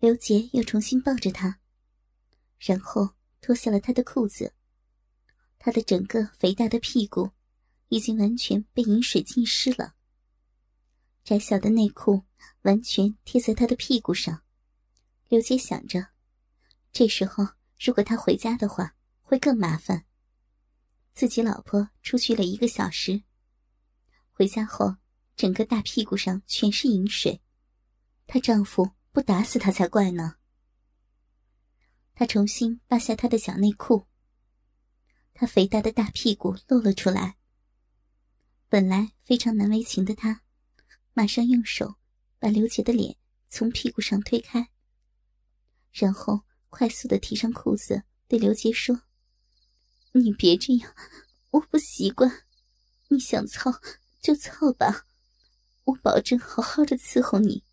刘杰又重新抱着她，然后脱下了她的裤子。她的整个肥大的屁股已经完全被饮水浸湿了，窄小的内裤完全贴在她的屁股上。刘杰想着，这时候如果他回家的话会更麻烦。自己老婆出去了1个小时，回家后整个大屁股上全是饮水，她丈夫不打死她才怪呢。她重新扒下她的小内裤，她肥大的大屁股露了出来。本来非常难为情的她，马上用手把刘杰的脸从屁股上推开，然后快速地提上裤子，对刘杰说：“你别这样，我不习惯，你想操就操吧，我保证好好的伺候你。”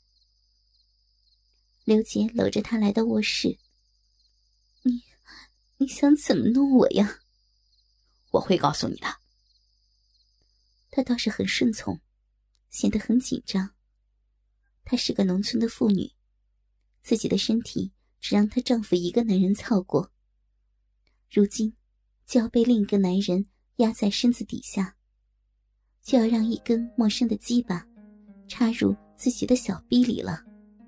刘杰搂着她来到卧室：“你想怎么弄我呀？”“ 我会告诉你的。” 她倒是很顺从，显得很紧张。她是个农村的妇女，自己的身体只让她丈夫一个男人操过，如今就要被另一个男人压在身子底下，就要让一根陌生的鸡巴插入自己的小逼里了。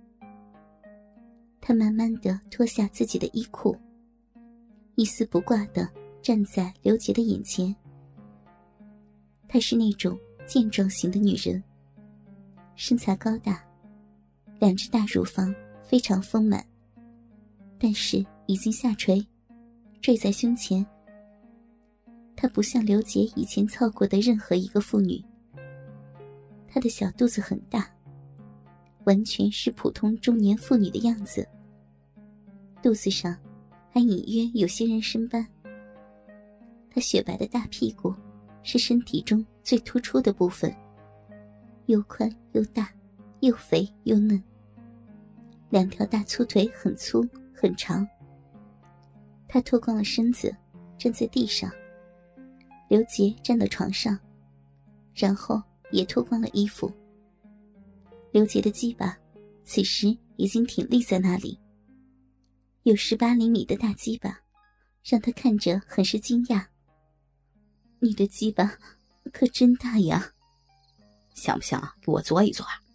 她慢慢地脱下自己的衣裤，一丝不挂地站在刘杰的眼前。她是那种健壮型的女人，身材高大，2只大乳房非常丰满，但是已经下垂，坠在胸前。她不像刘杰以前操过的任何一个妇女，她的小肚子很大，完全是普通中年妇女的样子，肚子上还隐约有些妊娠斑。她雪白的大屁股是身体中最突出的部分，又宽又大，又肥又嫩。2条大粗腿很粗很长。她脱光了身子，站在地上。刘杰站到床上，然后也脱光了衣服。刘杰的鸡巴此时已经挺立在那里，有18厘米的大鸡巴，让他看着很是惊讶。“你的鸡巴可真大呀， 想不想给我做一做啊？”“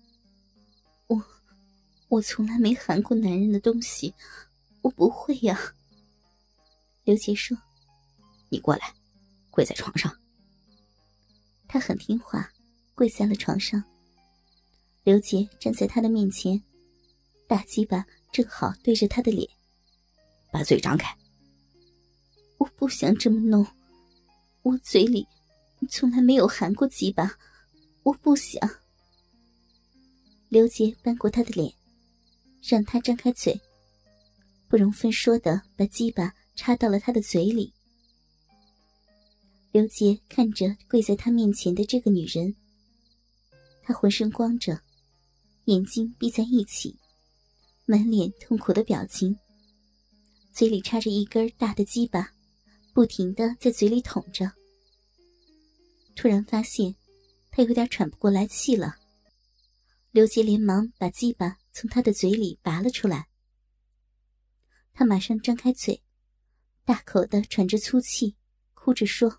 我从来没含过男人的东西，我不会呀。”刘杰说。 “你过来，跪在床上。” 他很听话，跪在了床上。刘杰站在他的面前，大鸡巴正好对着他的脸。 “把嘴张开。”“ 我不想这么弄，我嘴里从来没有含过鸡巴，我不想。”刘杰扳过他的脸，让他张开嘴，不容分说地把鸡巴插到了他的嘴里。刘杰看着跪在他面前的这个女人，她浑身光着，眼睛闭在一起，满脸痛苦的表情，嘴里插着一根大的鸡巴，不停地在嘴里捅着。突然发现她有点喘不过来气了，刘杰连忙把鸡巴从她的嘴里拔了出来。她马上张开嘴，大口地喘着粗气，哭着说：“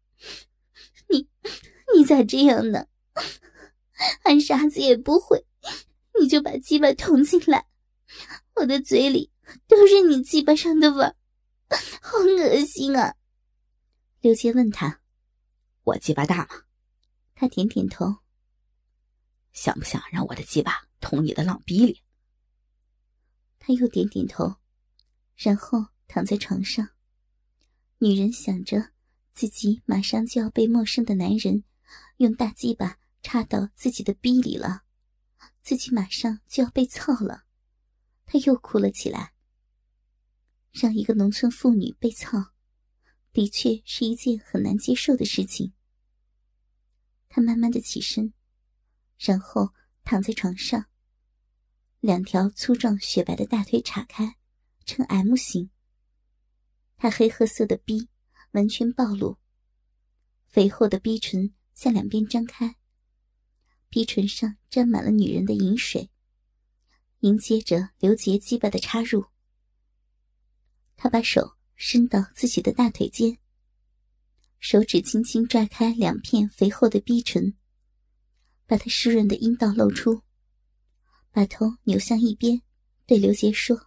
你咋这样呢？俺傻子也不会，你就把鸡巴捅进来，我的嘴里都是你鸡巴上的味儿，好恶心啊！”刘杰问他：“ 我鸡巴大吗？” 他点点头。 “想不想让我的鸡巴捅你的浪逼里？” 他又点点头，然后躺在床上。女人想着自己马上就要被陌生的男人用大鸡巴插到自己的逼里了，自己马上就要被操了，她又哭了起来。让一个农村妇女被操，的确是一件很难接受的事情。她慢慢的起身，然后躺在床上，2条粗壮雪白的大腿岔开，呈 M 型。她黑褐色的逼完全暴露，肥厚的逼唇向2边张开，逼唇上沾满了女人的饮水， 迎接着刘杰鸡巴的插入。他把手伸到自己的大腿间，手指轻轻拽开2片肥厚的逼唇，把他湿润的阴道露出，把头扭向一边，对刘杰说：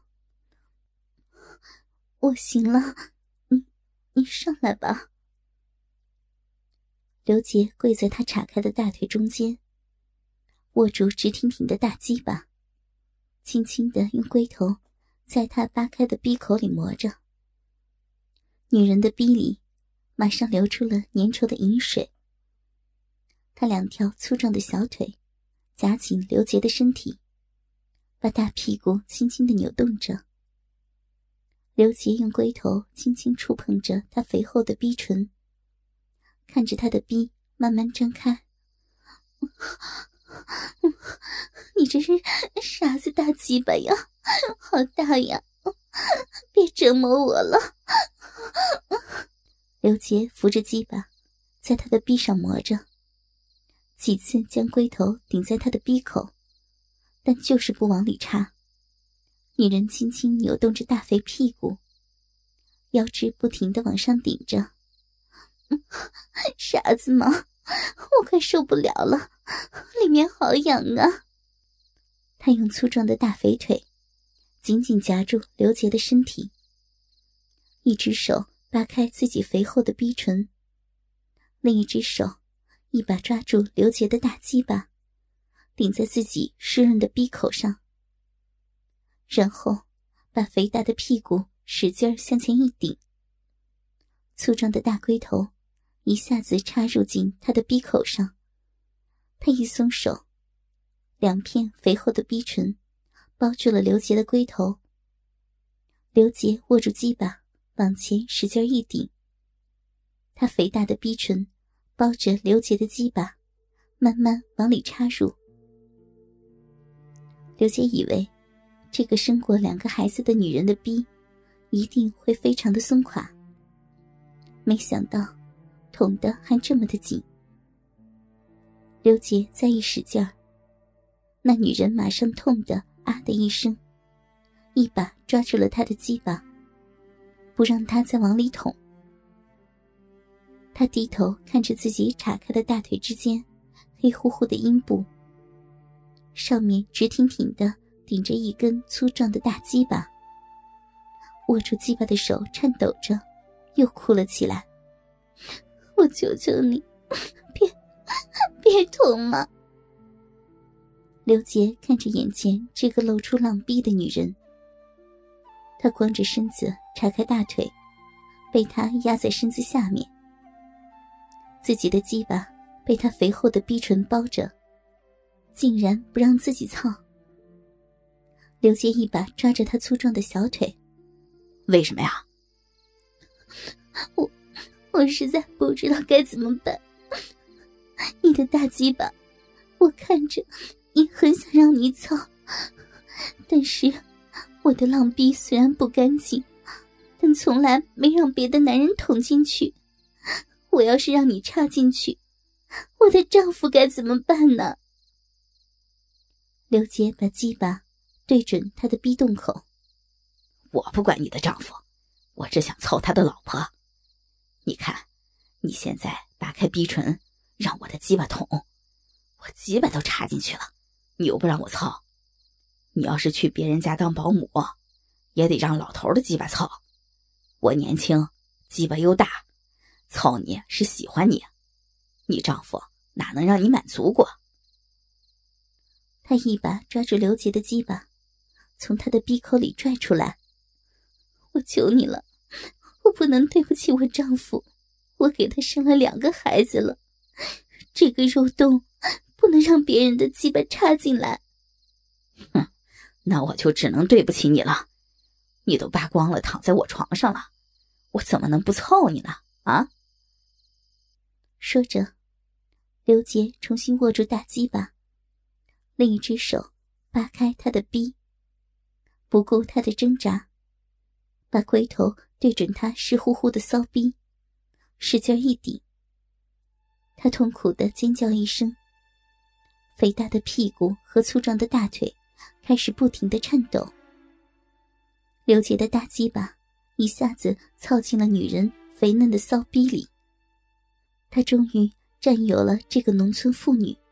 我行了，你上来吧。刘杰跪在他岔开的大腿中间，握住直挺挺的大鸡巴，轻轻地用龟头在他扒开的逼口里磨着。女人的逼里马上流出了粘稠的饮水。她2条粗壮的小腿夹紧刘杰的身体，把大屁股轻轻地扭动着。刘杰用龟头轻轻触碰着她肥厚的逼唇，看着她的逼慢慢张开。你这是啥子大鸡巴呀，好大呀，别折磨我了。刘杰扶着鸡巴在他的逼上磨着，几次将龟头顶在他的逼口，但就是不往里插。女人轻轻扭动着大肥屁股，腰肢不停地往上顶着。傻子吗？我快受不了了，里面好痒啊。他用粗壮的大肥腿紧紧夹住刘杰的身体，一只手扒开自己肥厚的逼唇，另一只手一把抓住刘杰的大鸡巴，顶在自己湿润的逼口上，然后把肥大的屁股使劲向前一顶，粗壮的大龟头一下子插入进他的逼口上。他一松手，2片肥厚的逼唇包住了刘杰的龟头。刘杰握住鸡巴往前使劲一顶，他肥大的逼唇包着刘杰的鸡巴慢慢往里插入。刘杰以为这个生过2个孩子的女人的逼一定会非常的松垮，没想到捅得还这么的紧。刘杰再一使劲儿，那女人马上痛得啊的一声，一把抓住了他的鸡巴，不让他再往里捅。他低头看着自己岔开的大腿之间黑乎乎的阴部，上面直挺挺的顶着一根粗壮的大鸡巴，握住鸡巴的手颤抖着，又哭了起来。我求求你，别捅嘛！刘杰看着眼前这个露出浪逼的女人，他光着身子岔开大腿，被她压在身子下面，自己的鸡巴被她肥厚的逼唇包着，竟然不让自己操。刘杰一把抓着她粗壮的小腿。 为什么呀？ 我实在不知道该怎么办。你的大鸡巴，我看着也很想让你操，但是我的浪逼虽然不干净，但从来没让别的男人捅进去。我要是让你插进去，我的丈夫该怎么办呢？刘杰把鸡巴对准他的逼洞口。 我不管你的丈夫，我只想操他的老婆。你看，你现在扒开逼唇，让我的鸡巴捅，我鸡巴都插进去了，你又不让我操。你要是去别人家当保姆，也得让老头的鸡巴操。我年轻，鸡巴又大，操你是喜欢你，你丈夫哪能让你满足过？ 他一把抓住刘杰的鸡巴，从他的逼口里拽出来。我求你了，我不能对不起我丈夫，我给他生了2个孩子了，这个肉洞不能让别人的鸡巴插进来。 哼，那我就只能对不起你了。你都扒光了躺在我床上了，我怎么能不操你呢？啊！ 说着，刘杰重新握住大鸡巴，另一只手扒开他的逼，不顾他的挣扎，把龟头对准他湿乎乎的骚逼，使劲一顶。他痛苦地尖叫一声，肥大的屁股和粗壮的大腿开始不停地颤抖。刘杰的大鸡巴一下子操进了女人肥嫩的骚逼里，他终于占有了这个农村妇女